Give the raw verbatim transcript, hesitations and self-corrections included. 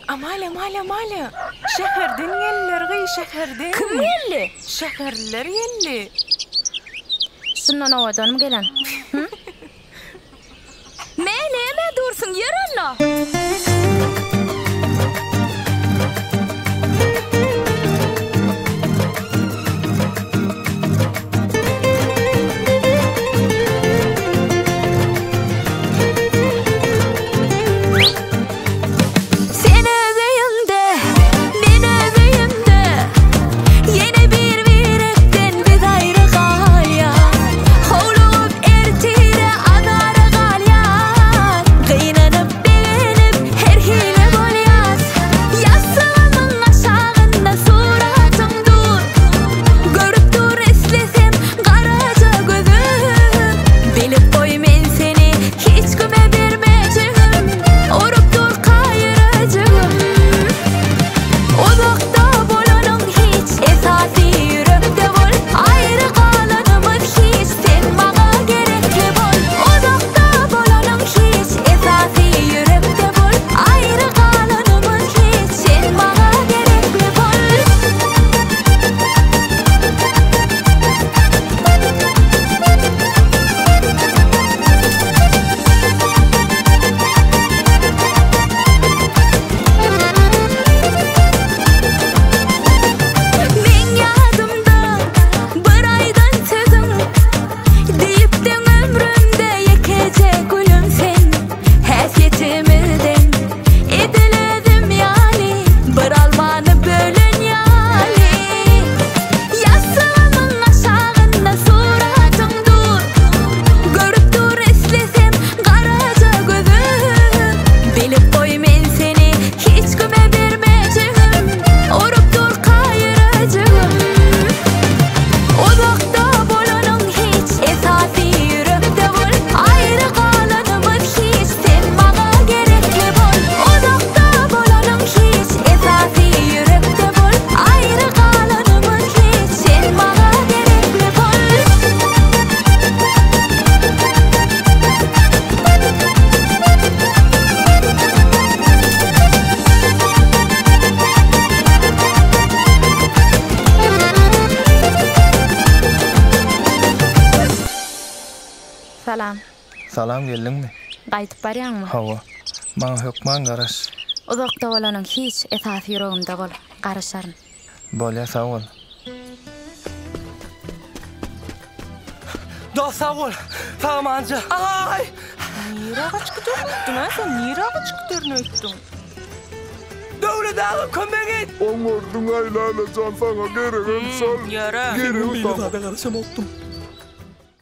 Amale amale amale. Şehirden gelirler gıy şehirden. Kim geldi? Şehirler geldi. Şundan ovadan mı gelen? Hı? Mene me dursun yer Allah. Salam. Salam geldingmi? Qaytyp barýarmy? Hawa. Maňa hökman garaş. Uzakda bolanyň hiç esasy ýüregimde bol. Garaşaryn. Bolýa sag bol. Da sag bol. Tamamca. Ay! Niraga çıkdyrnýtdyň, sen niraga çıkdyrnýtdyň? Döwlet agyp kömek et. Oňorduň aýlanajan saňa gerek emsal. Ýara. Gerek Meni utan. da garaşamapdym.